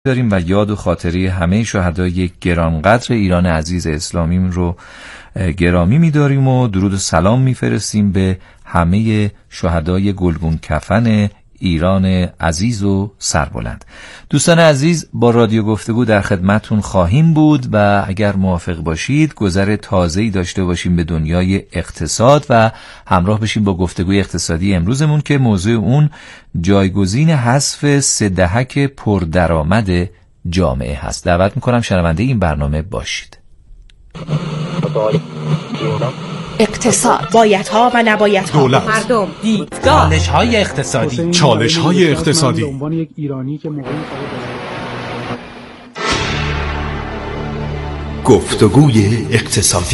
داریم و یاد و خاطره همه شهدای گرانقدر ایران عزیز اسلامی رو گرامی می‌داریم و درود و سلام می‌فرستیم به همه شهدای گلگون کفن ایران عزیز و سربلند. دوستان عزیز، با رادیو گفتگو در خدمتون خواهیم بود و اگر موافق باشید گذر تازه‌ای داشته باشیم به دنیای اقتصاد و همراه بشیم با گفتگوی اقتصادی امروزمون که موضوع اون جایگزین حذف 3 دهک پردرآمد جامعه هست. دعوت میکنم شنونده این برنامه باشید. اقتصاد، بایدها و نبایدها، دولت، مردم، دیدگاه، چالش‌های اقتصادی، چالش‌های اقتصادی. به عنوان یک ایرانی که گفتگوی اقتصادی.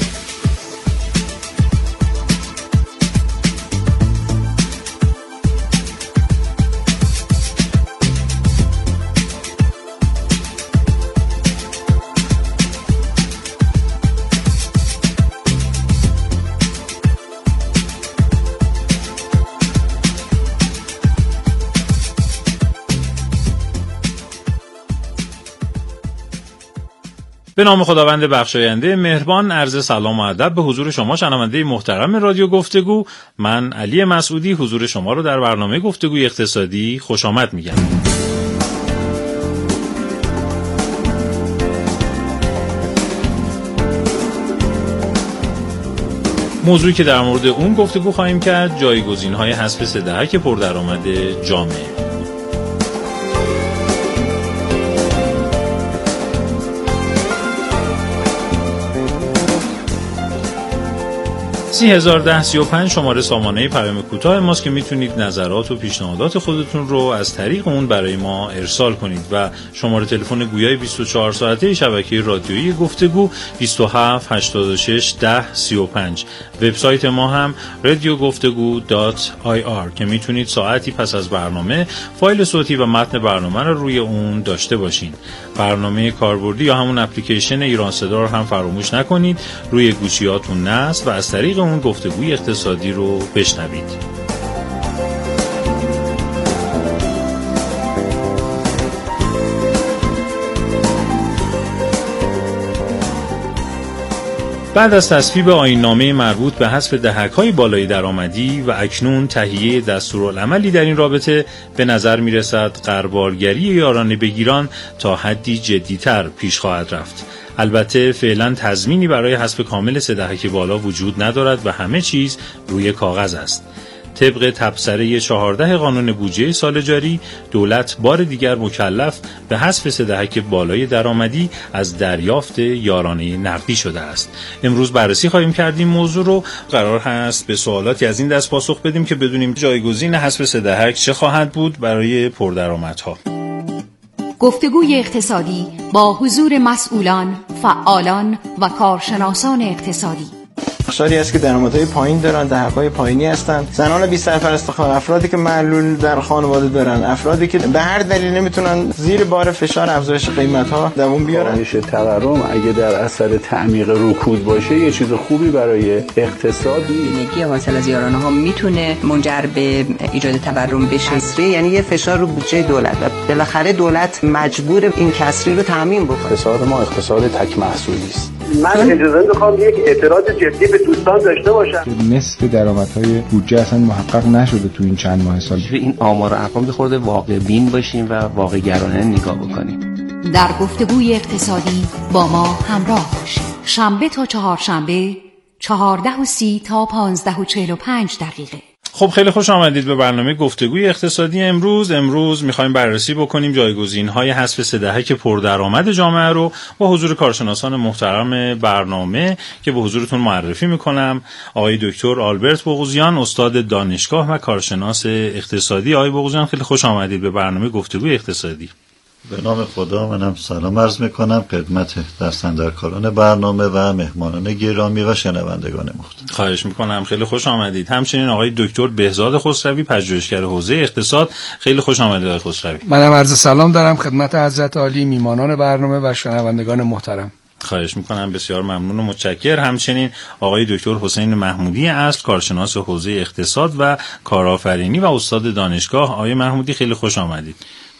به نام خداوند بخشاینده مهربان، عرض سلام و ادب به حضور شما شنونده محترم رادیو گفتگو. من علی مسعودی حضور شما رو در برنامه گفتگوی اقتصادی خوش آمد میگم. موضوعی که در مورد اون گفتگو خواهیم کرد جایگزین‌های حذف 3 دهک پردرآمد جامعه. 301035 شماره سامانه پیام کوتاه ماست که میتونید نظرات و پیشنهادات خودتون رو از طریق اون برای ما ارسال کنید و شماره تلفن گویای 24 ساعته شبکه رادیویی گفتگو 27 86 10 35. وبسایت ما هم radiogoftegu.ir که میتونید ساعتی پس از برنامه فایل صوتی و متن برنامه رو روی اون داشته باشین. برنامه کاربردی یا همون اپلیکیشن ایران صدا رو هم فراموش نکنید روی گوشیاتون نصب و از طریق اون گفتگوی اقتصادی رو بشنوید. بعد از تصویب آیین‌نامه مربوط به حذف دهک‌های بالای درآمدی و اکنون تهیه دستورالعملی در این رابطه، به نظر می‌رسد غربالگری یارانه بگیران تا حدی جدی‌تر پیش خواهد رفت. البته فعلا تضمینی برای حذف کامل 3 دهک بالا وجود ندارد و همه چیز روی کاغذ است. طبق تبصره 14 قانون بودجه سال جاری، دولت بار دیگر مکلف به حذف 3 دهک بالای درآمدی از دریافت یارانه نقدی شده است. امروز بررسی خواهیم کرد این موضوع رو. قرار هست به سوالاتی از این دست پاسخ بدیم که بدونیم جایگزین حذف 3 دهک چه خواهد بود برای پردرآمدها. گفتگوی اقتصادی با حضور مسئولان، فعالان و کارشناسان اقتصادی. بخشاری است که درآمدهای پایین دارن، دهک‌های پایینی هستند، زنان بی سرپرست، افرادی که معلول در خانواده دارن، افرادی که به هر دلیل نمیتونن زیر بار فشار افزایش قیمت‌ها دوام بیارن. کاهش تورم اگه در اثر تعمیق رکود باشه یه چیز خوبی برای اقتصاد. بیمگی حاصل از یارانه‌ها میتونه منجر به ایجاد تورم بشه. یعنی یه فشار رو بودجه دولت و بالاخره دولت مجبور این کسری رو تامین بکنه. اقتصاد ما اقتصاد تک محصولی است. من اجازه میخوام یک اعتراض جدی به دوستان داشته باشم. نصف درآمدهای بودجه اصلا محقق نشده تو این چند ماه سال. این آمار و ارقام خورده واقع بین باشیم و واقع گرایانه نگاه بکنیم. در گفتگوی اقتصادی با ما همراه باشید. شنبه تا چهارشنبه 14:30 تا 15:45 دقیقه. خب خیلی خوش آمدید به برنامه گفتگوی اقتصادی امروز میخوایم بررسی بکنیم جایگزین‌های حذف 3 دهک پردرآمد جامعه رو با حضور کارشناسان محترم برنامه که به حضورتون معرفی میکنم. آقای دکتر آلبرت بغوزیان، استاد دانشگاه و کارشناس اقتصادی. آقای بغوزیان خیلی خوش آمدید به برنامه گفتگوی اقتصادی. به نام خدا منم سلام عرض میکنم خدمت دستاندرکاران برنامه و مهمانان گرامی و شنوندگان محترم. خواهش میکنم، خیلی خوش آمدید. همچنین آقای دکتر بهزاد خسروی، پژوهشگر حوزه اقتصاد. خیلی خوش آمدید آقای خسروی. منم عرض سلام دارم خدمت حضرت عالی، میهمانان برنامه و شنوندگان محترم. خواهش میکنم، بسیار ممنون و متشکر. همچنین آقای دکتر حسین محمودی اصل، کارشناس حوزه اقتصاد و کارآفرینی و استاد دانشگاه. آقای محمودی خیلی خوش آمدید.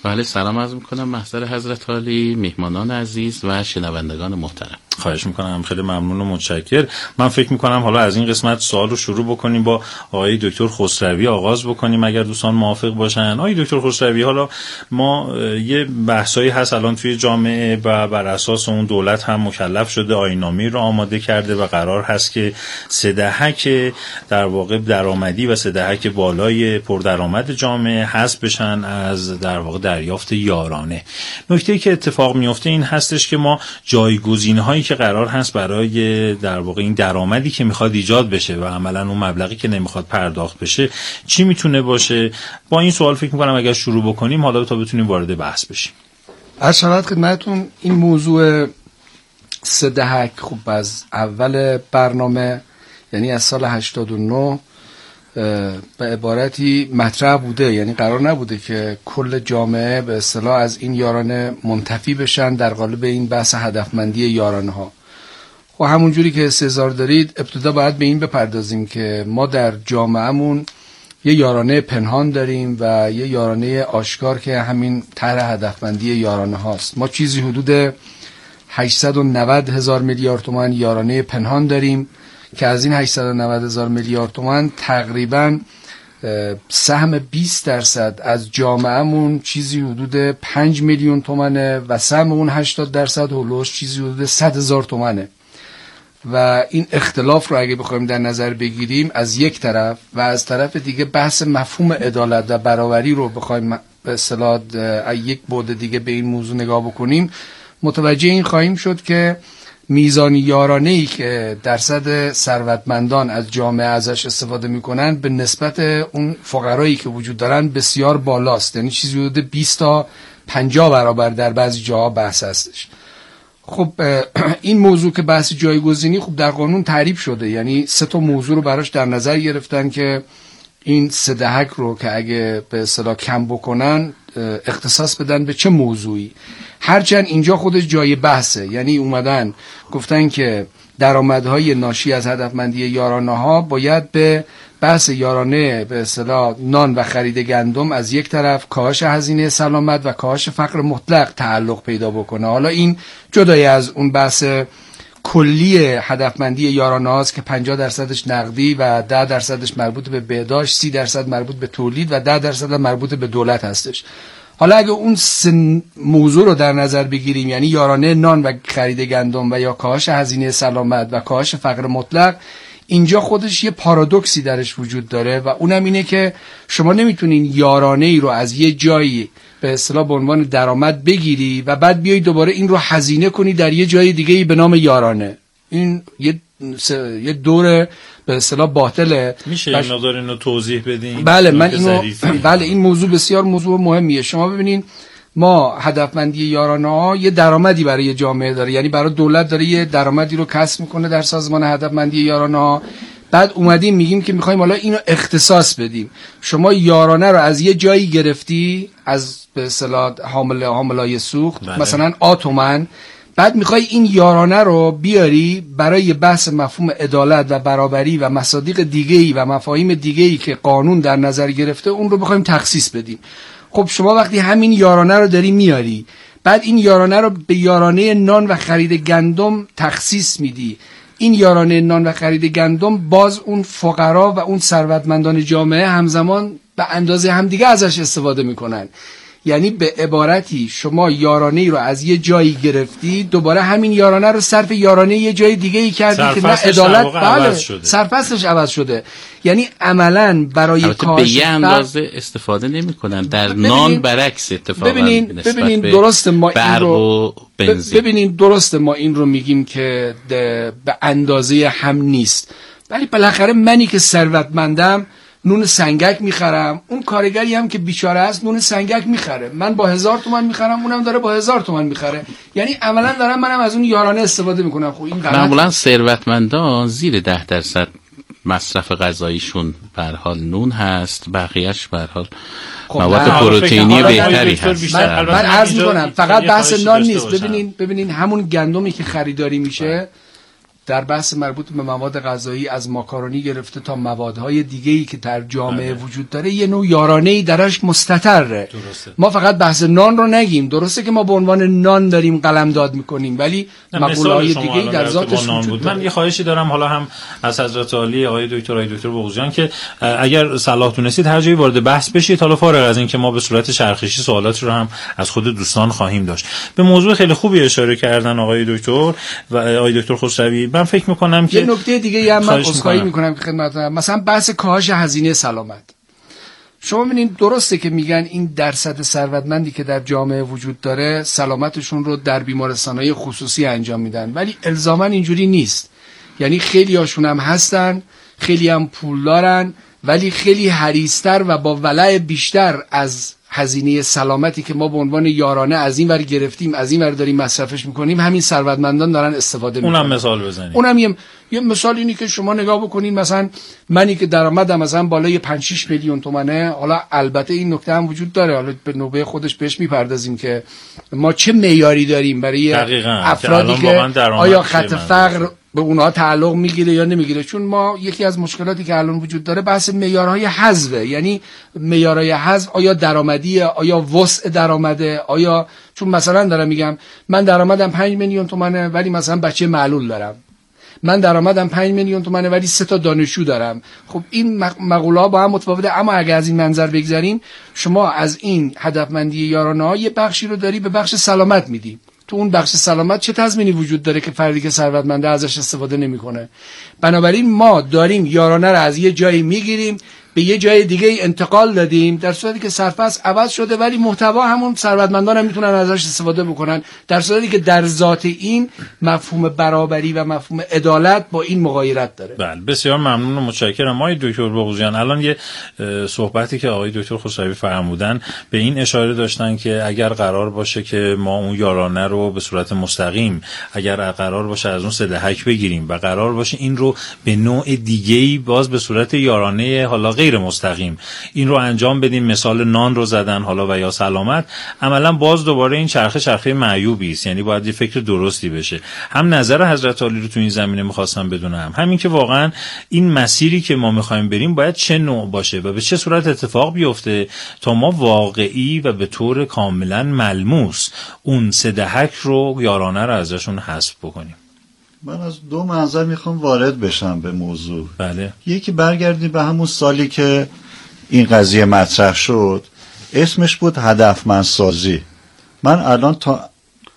بله، سلام عرض میکنم محضر حضرت عالی، میهمانان عزیز و شنوندگان محترم. خواهش میکنم، خیلی ممنون و متشکر. من فکر میکنم حالا از این قسمت سوال رو شروع بکنیم، با آقای دکتر خسروی آغاز بکنیم اگر دوستان موافق باشن. آقای دکتر خسروی، حالا ما یه بحثایی هست الان توی جامعه و بر اساس اون دولت هم مکلف شده آیین‌نامه‌ای رو آماده کرده و قرار هست که 3 دهک در واقع درآمدی و 3 دهک بالای پردرآمد جامعه حذف بشن از در واقع دریافت یارانه. نکته‌ای که اتفاق میفته این هستش که ما جایگزین‌هایی که قرار هست برای در واقع این درآمدی که میخواد ایجاد بشه و عملاً اون مبلغی که نمیخواد پرداخت بشه چی میتونه باشه؟ با این سوال فکر میکنم اگر شروع بکنیم حالا تا بتونیم وارد بحث بشیم. عرض شود خدمتتون این موضوع 3 دهک خب از اول برنامه، یعنی از سال 89 به عبارتی مطرح بوده، یعنی قرار نبوده که کل جامعه به اصطلاح از این یارانه منتفی بشن در قالب این بحث هدفمندی یارانه ها. و همونجوری که استحضار دارید ابتدا باید به این بپردازیم که ما در جامعهمون یه یارانه پنهان داریم و یه یارانه آشکار که همین طرح هدفمندی یارانه هاست. ما چیزی حدود 890,000 میلیارد تومان یارانه پنهان داریم که از این 890,000 میلیارد تومان تقریباً سهم 20% از جامعهمون چیزی حدود 5 میلیون تومانه و سهم اون 80% هولوش چیزی حدود 100,000 تومانه. و این اختلاف رو اگه بخوایم در نظر بگیریم از یک طرف و از طرف دیگه بحث مفهوم عدالت و برابری رو بخوایم به اصطلاح یک بعد دیگه به این موضوع نگاه بکنیم، متوجه این خواهیم شد که میزان یارانه‌ای که درصد ثروتمندان از جامعه ازش استفاده میکنن به نسبت اون فقرایی که وجود دارن بسیار بالاست، یعنی چیزی حدود 20 تا 50 برابر در بعضی جاها بحث هستش. خب این موضوع که بحث جایگزینی خب در قانون تعریف شده، یعنی 3 تا موضوع رو براش در نظر گرفتن که این 3 دهک رو که اگه به اصطلاح کم بکنن اختصاص بدن به چه موضوعی. هرچند اینجا خودش جای بحثه، یعنی اومدن گفتن که درآمدهای ناشی از هدفمندی یارانه ها باید به بحث یارانه به اصطلاح نان و خرید گندم از یک طرف، کاهش هزینه سلامت و کاهش فقر مطلق تعلق پیدا بکنه. حالا این جدای از اون بحث کلی هدفمندی یارانه هاست که 50% نقدی و 10% مربوط به بهداشت، 30% مربوط به تولید و 10% مربوط به دولت هستش. حالا اگه اون 3 موضوع رو در نظر بگیریم، یعنی یارانه نان و خرید گندم و یا کاهش هزینه سلامت و کاهش فقر مطلق، اینجا خودش یه پارادوکسی درش وجود داره و اونم اینه که شما نمیتونین یارانه ای رو از یه جایی به اصطلاح به عنوان درآمد بگیری و بعد بیای دوباره این رو هزینه کنی در یه جای دیگه به نام یارانه. این یه دور به اصطلاح باطله. میشه این نظر اینو توضیح بدین؟ بله من اینو بله این موضوع بسیار موضوع مهمیه. شما ببینین ما هدفمندی یارانه ها یه درآمدی برای جامعه داره، یعنی برای دولت داره یه درآمدی رو کسب میکنه در سازمان هدفمندی یارانه ها. بعد اومدیم میگیم که میخوایم حالا اینو اختصاص بدیم. شما یارانه رو از یه جایی گرفتی، از به اصطلاح حاملای سوخت، بله. مثلا آتومن، بعد میخوای این یارانه رو بیاری برای بحث مفهوم عدالت و برابری و مصادیق دیگه‌ای و مفاهیم دیگه‌ای که قانون در نظر گرفته اون رو بخوایم تخصیص بدیم. خب شما وقتی همین یارانه رو داری میاری، بعد این یارانه رو به یارانه نان و خرید گندم تخصیص میدی، این یارانه نان و خرید گندم باز اون فقرا و اون ثروتمندان جامعه همزمان به اندازه همدیگه ازش استفاده میکنن. یعنی به عبارتی شما یارانه ای رو از یه جایی گرفتی، دوباره همین یارانه رو صرف یارانه یه جای دیگه ای کردی که نه عدالت، بله سرفصلش عوض شده. یعنی عملاً برای کاهش به یه اندازه استفاده نمی‌کنن. در نان برعکس اتفاقا. ببینین درست ما این رو ببینین درست ما این رو میگیم که به اندازه هم نیست، ولی بالاخره منی که ثروتمندم نون سنگک میخرم، اون کارگری هم که بیچاره است نون سنگک میخره. من با 1000 تومان میخرم، اونم داره با 1000 تومان میخره. یعنی عملا دارم منم از اون یارانه استفاده میکنم. خب این معمولا ثروتمندان زیر 10% مصرف غذاییشون به هر حال نون هست، بقیه‌اش به هر حال مواد پروتئینی بهتری هست. من عرض میکنم فقط بحث نان نیست. ببینین همون گندمی که خریداری میشه در بحث مربوط به مواد غذایی از ماکارونی گرفته تا موادهای دیگه‌ای که در جامعه وجود داره یه نوع یارانه‌ای درش مستتره. ما فقط بحث نان رو نگیم، درسته که ما به عنوان نان داریم قلمداد میکنیم ولی مقوله‌های دیگه‌ای در ذاتش وجود داره. من یه خواهشی دارم حالا هم از حضرت عالی آقای دکتر بغضیان که اگر صلاح دونستید هر جایی وارد بحث بشید، حالا فارغ از این که ما به صورت چرخشی سوالات رو هم از خود دوستان خواهیم داشت. به موضوع خیلی خوبی اشاره کردن آقای دکتر و آقای دکتر خسروی. من فکر می‌کنم که یه نکته دیگه هم من عذرخواهی می‌کنم که خدمتتون، مثلا بحث کاهش هزینه سلامت. شما ببینید درسته که میگن این درصد ثروتمندی که در جامعه وجود داره سلامتشون رو در بیمارستان‌های خصوصی انجام میدن، ولی الزاما اینجوری نیست. یعنی خیلی هاشون هم هستن، خیلی هم پول دارن، ولی خیلی حریص‌تر و با ولع بیشتر از هزینه سلامتی که ما به عنوان یارانه از این ور گرفتیم از این ور داریم مصرفش میکنیم همین ثروتمندان دارن استفاده میکنن. اونم مثال بزنید. اونم یه مثال اینی که شما نگاه بکنین، مثلا منی که درآمدم مثلا بالای 5-6 میلیون تومانه، حالا البته این نکته هم وجود داره، حالا به نوبه خودش بهش میپردازیم که ما چه معیاری داریم برای افرادی که آیا خط فقر به اونها تعلق میگیره یا نمیگیره. چون ما یکی از مشکلاتی که الان وجود داره بحث معیارهای حذفه. یعنی معیارهای حذف آیا درآمدیه، آیا وسع درآمده، آیا چون مثلا دارم میگم من درآمدم 5 میلیون تومانه ولی مثلا بچه معلول دارم، من درآمدم 5 میلیون تومانه ولی 3 تا دانشجو دارم. خب این مقوله‌ها با هم متفاوته، اما اگه از این منظر بگذریم شما از این هدفمندی یارانه‌ها یه بخشی رو داری به بخش سلامت میدی. تو اون بخش سلامت چه تضمینی وجود داره که فردی که ثروتمنده ازش استفاده نمیکنه؟ بنابراین ما داریم یارانه رو از یه جایی میگیریم به یه جای دیگه انتقال دادیم، در صورتی که سرفصل عوض شده ولی محتوا همون ثروتمندان هم میتونن ازش استفاده بکنن، در صورتی که در ذات این مفهوم برابری و مفهوم عدالت با این مغایرت داره. بله بسیار ممنون و متشکرم آقای دکتر بغضیان. الان یه صحبتی که آقای دکتر خسروی فرمودن به این اشاره داشتن که اگر قرار باشه که ما اون یارانه رو به صورت مستقیم، اگر قرار باشه از اون صدهک بگیریم و قرار باشه این رو به نوع دیگه‌ای باز به صورت یارانه حالا غیر مستقیم این رو انجام بدیم، مثال نان رو زدن حالا و یا سلامت، عملا باز دوباره این چرخه معیوبی است. یعنی باید یه فکر درستی بشه. هم نظر حضرت عالی رو تو این زمینه می‌خواستم بدونم، همین که واقعا این مسیری که ما می‌خوایم بریم باید چه نوع باشه و به چه صورت اتفاق بیفته تا ما واقعی و به طور کاملا ملموس اون صدهک رو یارانه رو ازشون حذف بکنیم. من از دو منظر میخوام وارد بشم به موضوع. بله. یکی برگردیم به همون سالی که این قضیه مطرح شد، اسمش بود هدفمندسازی. من الان تا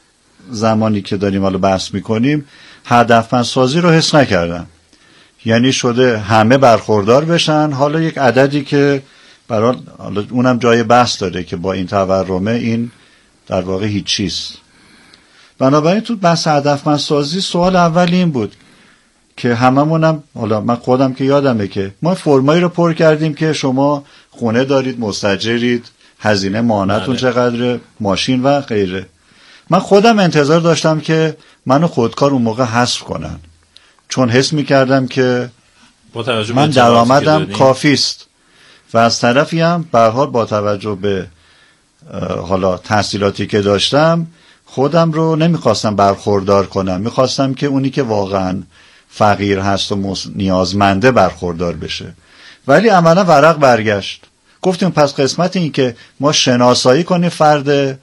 زمانی که داریم حالا بحث میکنیم هدفمندسازی رو حس نکردم. یعنی شده همه برخوردار بشن، حالا یک عددی که برای حالا اونم جای بحث داره که با این تورمه این در واقع هیچ چیز. بنابراین تو بحث هدفمندسازی سوال اول این بود که هممونم، حالا من خودم که یادمه که ما فرمایی رو پر کردیم که شما خونه دارید، مستاجرید، هزینه ماهانه‌تون چقدره، ماشین و غیره. من خودم انتظار داشتم که منو خودکار اون موقع حذف کنن، چون حس می‌کردم که من درآمدم کافی است و از طرفی هم به هر حال با توجه به حالا تحصیلاتی که داشتم خودم رو نمیخواستم برخوردار کنم، میخواستم که اونی که واقعا فقیر هست و نیازمنده برخوردار بشه. ولی عملا ورق برگشت. گفتیم پس قسمت این که ما شناسایی کنیم فرد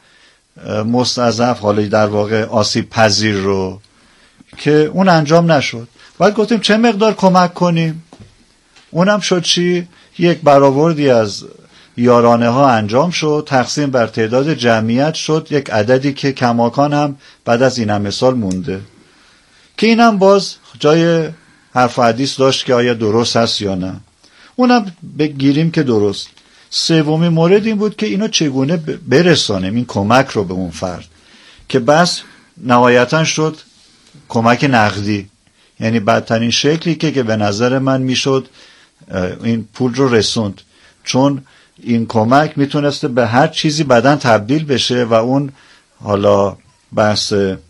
مستضعف، حالا در واقع آسیب پذیر رو، که اون انجام نشد. بعد گفتیم چه مقدار کمک کنیم، اونم شد چی؟ یک برآوردی از یارانه ها انجام شد، تقسیم بر تعداد جمعیت شد یک عددی که کماکان هم بعد از این هم مثال مونده، که اینم باز جای حرف و حدیث داشت که آیا درست هست یا نه. اونم بگیریم که درست. سومین مورد این بود که اینو چگونه برسانیم این کمک رو به اون فرد، که بس نهایتاً شد کمک نقدی. یعنی بدترین شکلی که به نظر من میشد این پول رو رسوند، چون این کمک میتونسته به هر چیزی بعداً تبدیل بشه و اون حالا بحث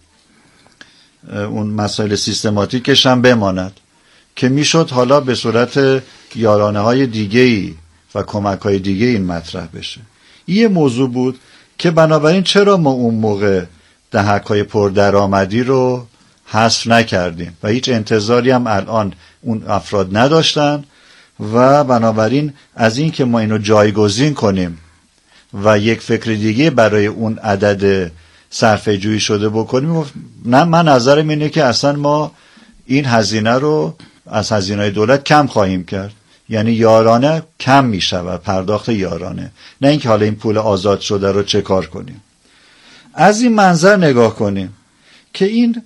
اون مسائل سیستماتیکش هم بماند، که میشد حالا به صورت یارانه های دیگه‌ای و کمک های دیگه این مطرح بشه. این موضوع بود که بنابراین چرا ما اون موقع دهک های پردرآمدی رو حذف نکردیم و هیچ انتظاری هم الان اون افراد نداشتن و بنابراین از این که ما اینو جایگزین کنیم و یک فکر دیگه برای اون عدد صرفه جویی شده بکنیم، نه، من نظرم اینه که اصلا ما این هزینه رو از هزینه‌های دولت کم خواهیم کرد، یعنی یارانه کم می شود پرداخت یارانه، نه اینکه حالا این پول آزاد شده رو چه کار کنیم. از این منظر نگاه کنیم که این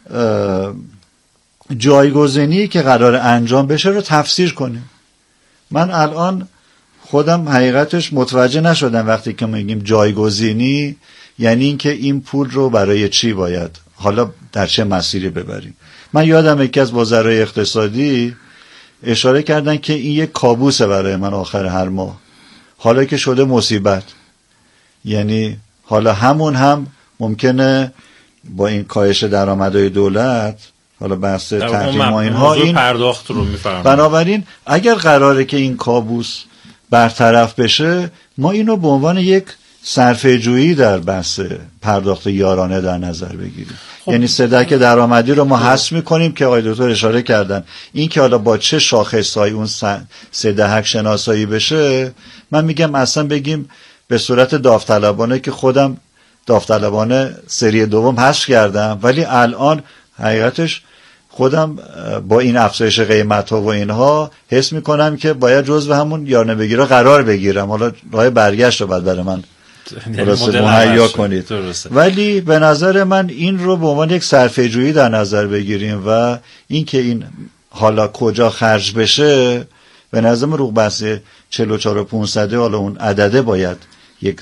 جایگزینی که قرار انجام بشه رو تفسیر کنیم. من الان خودم حقیقتش متوجه نشدم وقتی که ما میگیم جایگزینی یعنی اینکه این پول رو برای چی باید حالا در چه مسیری ببریم. من یادم یکی از وزرای اقتصادی اشاره کردن که این یک کابوسه برای من آخر هر ماه، حالا که شده مصیبت. یعنی حالا همون هم ممکنه با این کاهش درآمدهای دولت، حالا بحث تحریم و اینها، این پرداخت رو میفرمایید. بنابراین اگر قراره که این کابوس برطرف بشه، ما اینو به عنوان یک صرفه جویی در بحث پرداخت یارانه در نظر بگیریم. یعنی سدک درآمدی رو ما حذف میکنیم که آقای دکتر اشاره کردن، این که حالا با چه شاخصهایی اون سدک شناسایی بشه، من میگم اصلا بگیم به صورت داوطلبانه، که خودم داوطلبانه سری دوم حذف کردم، ولی الان حقیقتش خودم با این افزایش قیمت ها و اینها حس میکنم که باید جزو همون یارانه بگیره قرار بگیرم. حالا راه برگشت رو باید برای من مهیا کنید. ولی به نظر من این رو به عنوان یک صرفه جویی در نظر بگیریم و این که این حالا کجا خرج بشه، به نظر من رو بحث 44,500 حالا اون عدده باید یک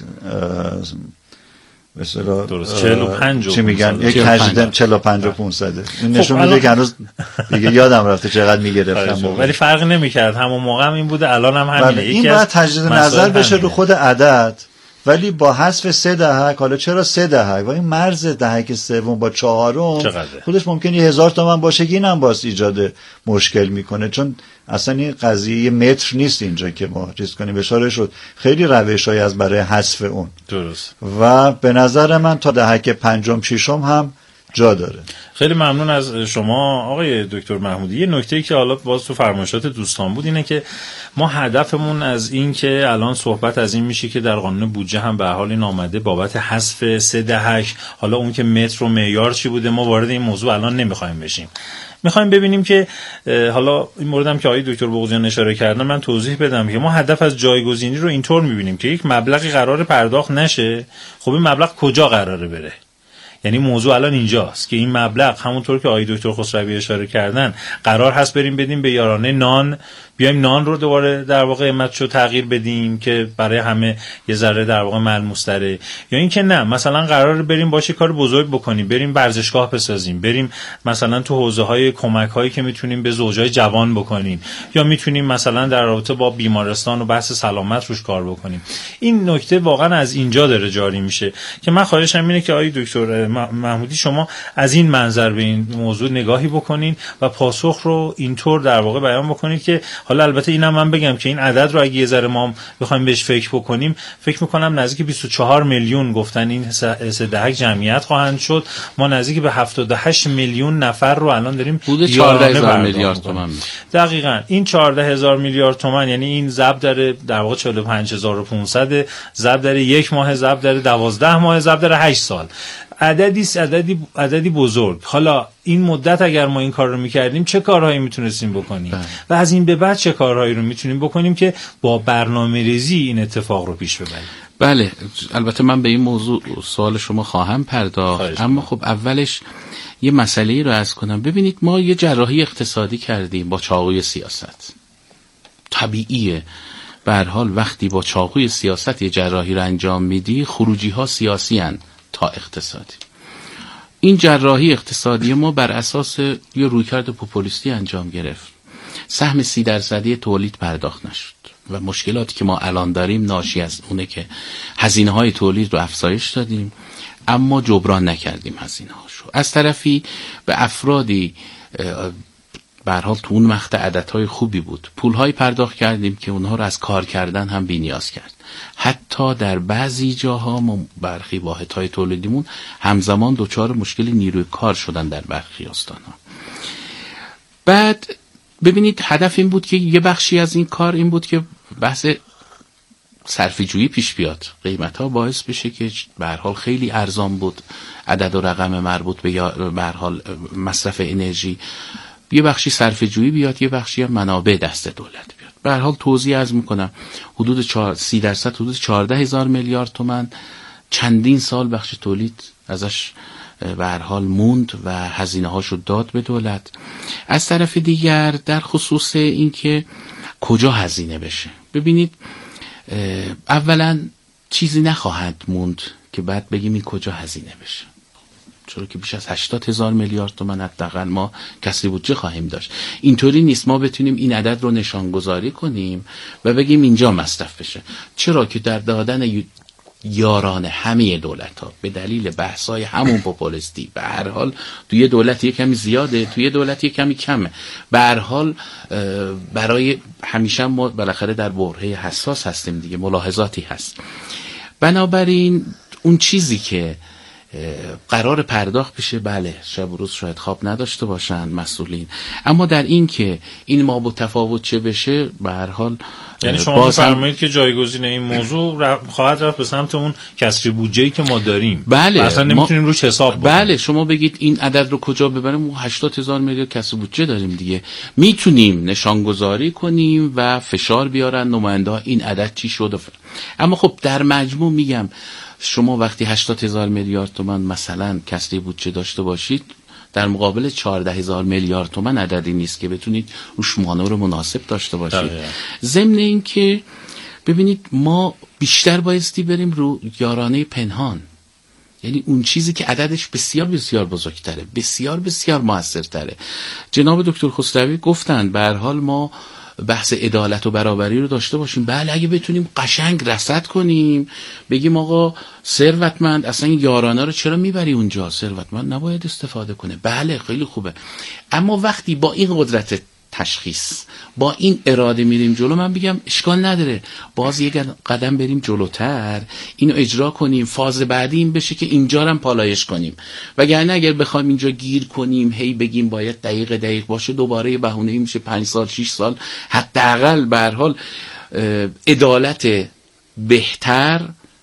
مثلا 45 چی میگن، یک تجدید 45,500 این نشون میده که هنوز دیگه یادم رفته چقدر میگرفتم، ولی فرق نمیکرد همون موقع هم این بوده، الان هم همینه. این باید تجدید نظر بشه رو خود عدد، ولی با حذف 3 دهک. حالا چرا 3 دهک؟ و این مرز دهک سوم با چهارم خودش ممکنه 1000 تومان باشه که اینم باز ایجاد مشکل میکنه، چون اصلا این قضیه متر نیست اینجا که ما چیز کنیم. اشاره شد خیلی روش‌هایی از برای حذف اون. درست. و به نظر من تا دهک پنجم ششم هم جا داره. خیلی ممنون از شما آقای دکتر محمودی. یه نکته‌ای که حالا باز تو فرمایشات دوستان بود اینه که ما هدفمون از این که الان صحبت از این میشه که در قانون بودجه هم به حال این آمده بابت حذف 3 دهک، حالا اون که متر و معیار چی بوده ما وارد این موضوع الان نمیخوایم بشیم. میخوایم ببینیم که حالا این موردم که آقای دکتر بغضیان اشاره کردن من توضیح بدم که ما هدف از جایگزینی رو اینطور میبینیم که یک مبلغی قرار پرداخت نشه، خب این مبلغ کجا قراره بره؟ یعنی موضوع الان اینجاست که این مبلغ همونطور که آقای دکتر خسروی اشاره کردن قرار هست بریم بدیم به یارانه نان، بیایم نان رو دوباره در واقع قیمتشو تغییر بدیم که برای همه یه ذره در واقع ملموس تره، یا اینکه نه مثلا قرار بریم باشه کار بزرگ بکنیم، بریم ورزشگاه بسازیم، بریم مثلا تو حوزه‌های کمک‌هایی که میتونیم به زوجای جوان بکنیم، یا میتونیم مثلا در رابطه با بیمارستان و بحث سلامت روش کار بکنیم. این نکته واقعا از اینجا داره جاری میشه که من خواهشم اینه که آقای دکتر محمودی شما از این منظر به این موضوع نگاهی بکنین و پاسخ رو اینطور در واقع بیان بکنید که حالا البته اینم من بگم که این عدد رو اگه یه ذره ما بخوایم بهش فکر بکنیم، فکر میکنم نزدیک 24 میلیون گفتن این 3 دهک جمعیت خواهند شد. ما نزدیک به 78 میلیون نفر رو الان داریم بوده 14,000 میلیارد تومان. دقیقاً این 14,000 میلیارد تومان یعنی این ضرب در واقع 45,500 ضرب در یک ماه ضرب در 12 ماه ضرب در 8 سال. عددی بزرگ. حالا این مدت اگر ما این کار رو میکردیم چه کارهایی میتونستیم بکنیم و از این به بعد چه کارهایی رو میتونیم بکنیم که با برنامه‌ریزی این اتفاق رو پیش ببریم؟ بله البته من به این موضوع سوال شما خواهم پرداخت، اما خب اولش یه مسئله‌ای رو عرض کنم. ببینید ما یه جراحی اقتصادی کردیم با چاقوی سیاست. طبیعیه به هر حال وقتی با چاقوی سیاست یه جراحی رو انجام میدی خروجی‌ها سیاسی هن تا اقتصادی. این جراحی اقتصادی ما بر اساس یه رویکرد پوپولیستی انجام گرفت. سهم 30% تولید پرداخت نشد و مشکلاتی که ما الان داریم ناشی از اونه که هزینه‌های تولید رو افزایش دادیم اما جبران نکردیم هزینه‌هاشو. از طرفی به افرادی به هر حال تو اون مقطع عددهای خوبی بود، پول‌های پرداخت کردیم که اونها رو از کار کردن هم بی‌نیاز کرد. حتی حتی در بعضی جاها ما برخی واحدهای تولیدیمون همزمان دچار مشکل نیروی کار شدن در برخی استان‌ها. بعد ببینید هدف این بود که یه بخشی از این کار این بود که بحث صرفه‌جویی پیش بیاد، قیمت‌ها باعث بشه که به هر حال خیلی ارزان بود عدد و رقم مربوط به هر حال مصرف انرژی، یه بخشی صرفه‌جویی بیاد، یه بخشی هم منابع دست دولت بیاد. به هر حال توضیح عرض می‌کنم حدود 30% حدود 14,000 میلیارد تومان چندین سال بخش تولید ازش به هر حال موند و هزینه‌هاشو داد به دولت. از طرف دیگر در خصوص اینکه کجا هزینه بشه، ببینید اولا چیزی نخواهد موند که بعد بگیم این کجا هزینه بشه، چرا که بیش از 80,000 میلیارد تومان حداقل ما کسری بودجه خواهیم داشت. اینطوری نیست ما بتونیم این عدد رو نشانگذاری کنیم و بگیم اینجا مصرف بشه، چرا که در دادن یاران همه دولت ها به دلیل بحثای همون پوپولیستی به هر حال توی دولت یک کمی زیاده، توی دولت یک کمی کمه، به هر حال برای همیشه ما بالاخره در برهه حساس هستیم دیگه، ملاحظاتی هست. بنابراین اون چیزی که قرار پرداخت بشه، بله شب و روز شاید خواب نداشته باشن مسئولین، اما در این که این ما با تفاوت چه بشه به هر حال یعنی شما می‌فرمایید که جایگزین این موضوع خواهد رفت به سمت اون کسری بودجه‌ای که ما داریم. بله اصلا نمیتونیم روش حساب بکنیم. بله شما بگید این عدد رو کجا ببریم، 80,000 میلیارد کسری بودجه داریم دیگه، میتونیم نشانگذاری کنیم و فشار بیارن نماینده‌ها این عدد چی شد. اما خب در مجموع میگم شما وقتی 80,000 میلیارد تومان مثلا کسری بودجه داشته باشید، در مقابل 14,000 میلیارد تومان عددی نیست که بتونید روش مانور مناسب داشته باشید. ضمن این که ببینید ما بیشتر بایستی بریم رو یارانه پنهان، یعنی اون چیزی که عددش بسیار بسیار بزرگتره، بسیار بسیار موثرتره. جناب دکتر خسروی گفتند به هر حال ما بحث عدالت و برابری رو داشته باشیم. بله اگه بتونیم قشنگ رصد کنیم، بگیم آقا ثروتمند اصلا این یارانه رو چرا میبری اونجا، ثروتمند نباید استفاده کنه، بله خیلی خوبه. اما وقتی با این قدرت تشخیص، با این اراده میریم جلو، من بگم اشکال نداره باز یک قدم بریم جلوتر، اینو اجرا کنیم، فاز بعدی این بشه که اینجا هم پالایش کنیم. وگرنه اگر بخوایم اینجا گیر کنیم هی بگیم باید دقیق باشه، دوباره بهونه میشه 5 سال 6 سال. حداقل به هر حال عدالت بهتر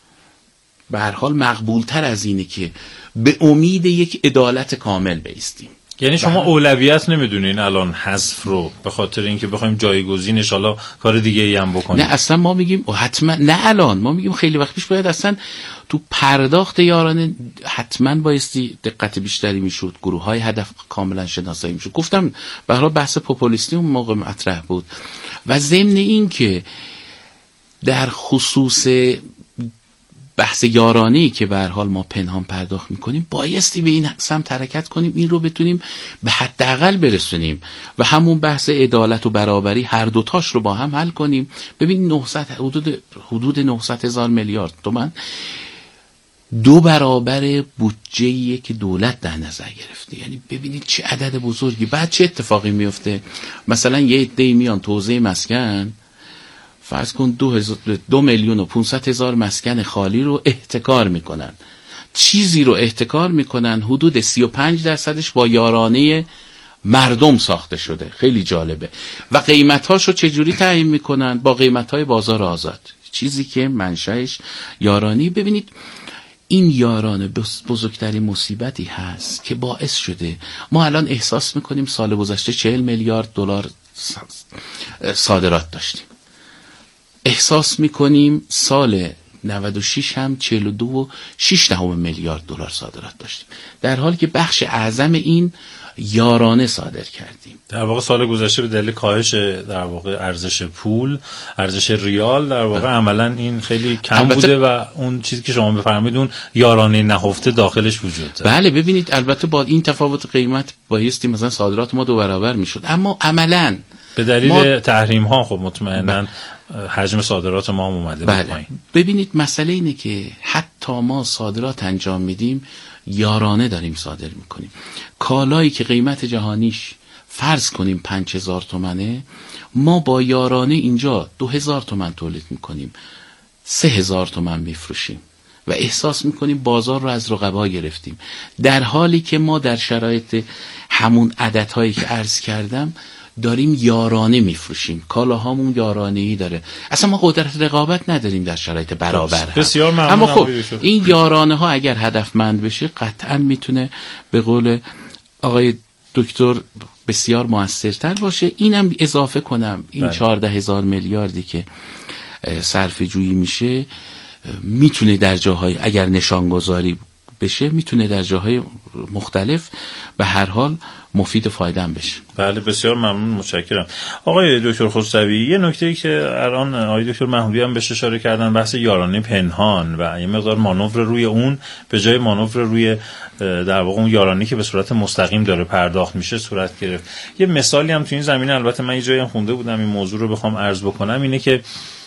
به هر حال مقبولتر از اینه که به امید یک عدالت کامل بایستیم. یعنی شما اولویت نمیدونین الان حذف رو به خاطر اینکه بخوایم جایگزینش حالا کار دیگه ای هم بکنیم؟ نه اصلا ما میگیم حتما نه، الان ما میگیم خیلی وقت پیش باید اصلا تو پرداخت یارانه حتما بایستی دقت بیشتری میشد، گروه های هدف کاملا شناسایی میشد. گفتم به هر حال بحث پوپولیستی اون موقع مطرح بود و ضمن این که در خصوص بحث یارانه‌ای که به هر حال ما پنهان پرداخت میکنیم بایستی به این سمت حرکت کنیم، این رو بتونیم به حداقل برسونیم و همون بحث عدالت و برابری هر دوتاش رو با هم حل کنیم. ببین حدود 900,000 میلیارد تومان 2 برابر بودجه‌ای که دولت در نظر گرفته، یعنی ببینید چه عدد بزرگی. بعد چه اتفاقی میفته؟ مثلا یه عده‌ای میان توزیع مسکن، فرض کن 2,500,000 مسکن خالی رو احتکار میکنن، چیزی رو احتکار میکنن حدود 35% با یارانه مردم ساخته شده. خیلی جالبه. و قیمت‌هاشو چجوری تعیین میکنن؟ با قیمت‌های بازار آزاد، چیزی که منشأش یارانی. ببینید این یارانه بزرگترین مصیبتی هست که باعث شده ما الان احساس میکنیم سال گذشته 40 میلیارد دلار صادرات داشتیم، احساس میکنیم سال 96 هم 42.6 میلیارد دلار صادرات داشتیم، در حالی که بخش اعظم این یارانه صادر کردیم. در واقع سال گذشته به دلیل کاهش در واقع ارزش پول، ارزش ریال، در واقع عملا این خیلی کم بوده و اون چیزی که شما بفرمایید اون یارانه نهفته داخلش وجود داره. بله ببینید البته با این تفاوت قیمت بایستی مثلا صادرات ما 2 برابر میشد، اما عملا به دلیل تحریم ها خب مطمئنا حجم صادرات ما هم اومده پایین. ببینید مسئله اینه که حتی ما صادرات انجام میدیم یارانه داریم صادر میکنیم. کالایی که قیمت جهانیش فرض کنیم 5,000 تومنه، ما با یارانه اینجا 2,000 تومن تولید میکنیم. 3000 تومان میفروشیم و احساس میکنیم بازار رو از رقبا گرفتیم، در حالی که ما در شرایط همون عددهایی که عرض کردم داریم یارانه میفروشیم، کالاهامون یارانه‌ای داره، اصلا ما قدرت رقابت نداریم در شرایط برابر. بسیار ممنونم. اما خب این یارانه ها اگر هدفمند بشه قطعا میتونه به قول آقای دکتر بسیار موثرتر باشه. اینم اضافه کنم این 14,000 میلیاردی که صرفه جویی میشه میتونه در جاهای اگر نشانگذاری بشه میتونه در جاهای مختلف به هر حال مفید و فایده‌ام بشه. بله بسیار ممنون، متشکرم. آقای دکتر خسروی، یه نکته‌ای که الان آقای دکتر محمودی هم بهش اشاره کردن، بحث یارانه پنهان و یه مقدار مانور روی اون به جای مانور روی در واقع اون یارانه که به صورت مستقیم داره پرداخت میشه صورت گرفت. یه مثالی هم تو این زمینه، البته من یه جایی هم خونده بودم این موضوع رو بخوام عرض بکنم، اینه که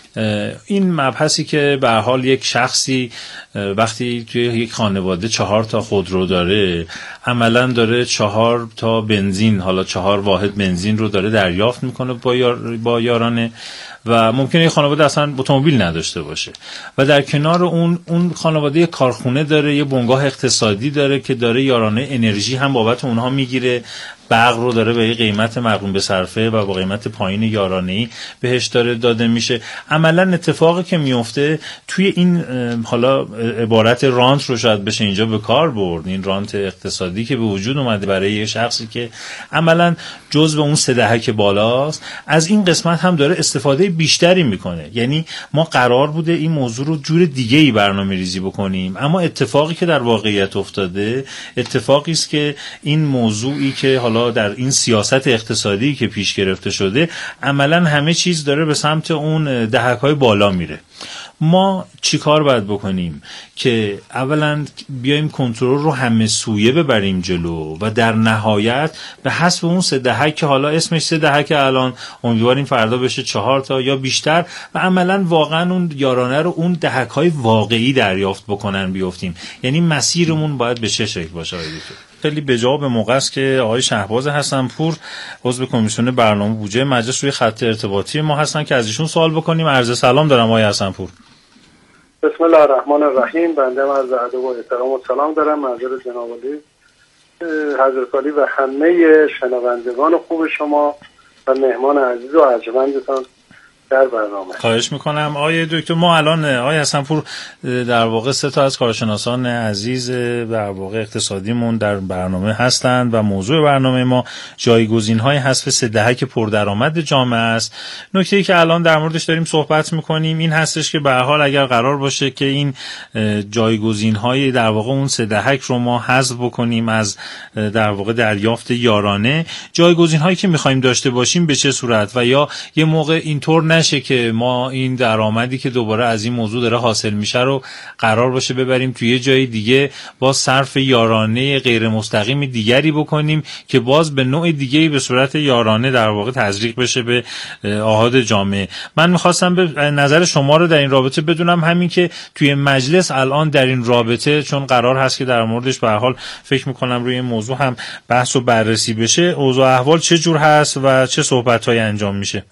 این مبحثی که به هر حال یک شخصی وقتی توی یک خانواده 4 تا خودرو داره، عملاً داره 4 تا بنزین، حالا 4 واحد بنزین رو داره دریافت میکنه با یارانه و ممکنه یک خانواده اصلا اتومبیل نداشته باشه و در کنار اون خانواده یک کارخونه داره، یه بنگاه اقتصادی داره که داره یارانه انرژی هم بابت اونها میگیره، برق رو داره به قیمت مقرون به صرفه و با قیمت پایین یارانه‌ای بهش داره داده میشه. عملاً اتفاقی که میفته توی این، حالا عبارت رانت رو شاید بشه اینجا به کار برد، این رانت اقتصادی که به وجود اومده برای یه شخصی که عملاً جزء اون 3 دهک بالاست، از این قسمت هم داره استفاده بیشتری میکنه. یعنی ما قرار بوده این موضوع رو جور دیگه‌ای برنامه‌ریزی بکنیم، اما اتفاقی که در واقعیت افتاده اتفاقی است که این موضوعی که حالا در این سیاست اقتصادی که پیش گرفته شده عملاً همه چیز داره به سمت اون دهک‌های بالا میره. ما چیکار باید بکنیم که اولا بیایم کنترل رو همه سویه ببریم جلو و در نهایت به حسب اون 3 دهک که حالا اسمش 3 دهک، الان امیدواریم فردا بشه 4 تا یا بیشتر و عملا واقعا اون یارانه رو اون دهک‌های واقعی دریافت بکنن بیافتیم. یعنی مسیرمون باید به چه شکل باشه؟ خیلی به جواب موقع است که آقای شهباز حسن‌پور عضو کمیسیون برنامه بودجه مجلس روی خط ارتباطی ما هستن که از ایشون سوال بکنیم. عرض سلام دارم آقای حسن‌پور. بسم الله الرحمن الرحیم. بنده عرض ادب و احترام و سلام دارم منظور جناب عالی حضرت عالی و همه شنوندگان خوب شما و مهمان عزیز و ارجمندتان در برنامه. خواهش میکنم آقای دکتر. ما الان آقای حسن‌پور در واقع 3 تا از کارشناسان عزیز در واقع اقتصادیمون در برنامه هستند و موضوع برنامه ما جایگزین‌های حذف 3 دهک پردرآمد جامعه است. نکته‌ای که الان در موردش داریم صحبت میکنیم این هستش که به هر حال اگر قرار باشه که این جایگزین‌های در واقع اون 3 دهک رو ما حذف بکنیم از در واقع دریافت یارانه، جایگزین‌هایی که می‌خوایم داشته باشیم به چه صورت و یا یه موقع اینطور نشه که ما این درآمدی که دوباره از این موضوع داره حاصل میشه رو قرار باشه ببریم توی یه جای دیگه با صرف یارانه غیر مستقیم دیگری بکنیم که باز به نوع دیگه‌ای به صورت یارانه در واقع تزریق بشه به آحاد جامعه. من می‌خواستم به نظر شما رو در این رابطه بدونم، همین که توی مجلس الان در این رابطه چون قرار هست که در موردش به هر حال فکر می‌کنم روی این موضوع هم بحث و بررسی بشه، اوضاع احوال چه جور هست و چه صحبت‌هایی انجام میشه؟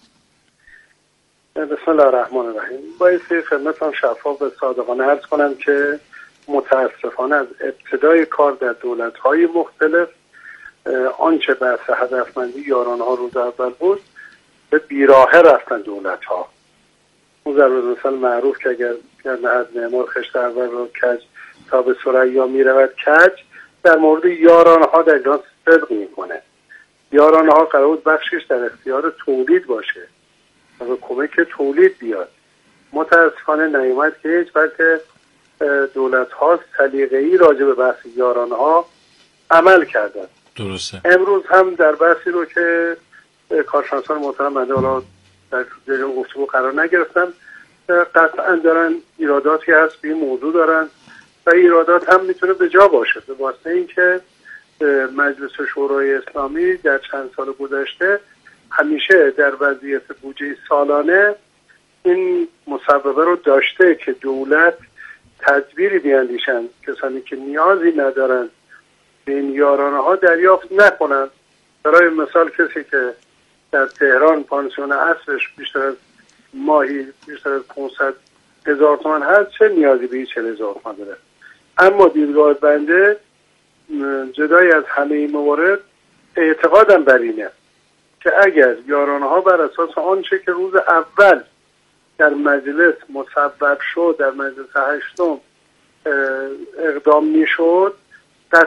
بسم الله الرحمن الرحیم. بایستی خدمتتان شفاف و صادقانه عرض کنم که متاسفانه از ابتدای کار در دولت‌های مختلف آنچه بحث هدفمندی یارانه‌ها روز اول بود به بیراهه رفتن دولت‌ها. اون ضرب مثل معروف که اگر نهد معمار خشت اول رو کج تا به ثریا میرود کج، در مورد یارانه‌ها در ایران صدق میکنه. یارانه‌ها قرار بود بخشش در اختیار تولید باشه و به کمک تولید بیاد. متاسفانه نیومد که هیچ وقت دولت‌ها سلیقه‌ای راجع به بحث یارانه‌ها عمل کردن. درسته. امروز هم در بحثی رو که کارشناسان محترم بنده حالا در جریان گفتگو قرار نگرفتم، قطعا دارن ایراداتی هست به این موضوع دارن و ایرادات هم میتونه به جا باشه، به واسطه اینکه مجلس شورای اسلامی در چند سال گذشته همیشه در وضعیت بودجه سالانه این مسببه رو داشته که دولت تدبیری بیاندیشن کسانی که نیازی ندارن به این یارانه‌ها دریافت نکنن. برای مثال کسی که در تهران پانسیون اصلش بیشتر از ماهی بیشتر از 500 1000 تومان هست چه نیازی به 40,000 تومان داره. اما دیدگاه بنده جدای از همه این موارد اعتقادم بر اینه که اگر یارانه ها بر اساس آنچه که روز اول در مجلس مصوب شد، در مجلس هشتم اقدام میشد،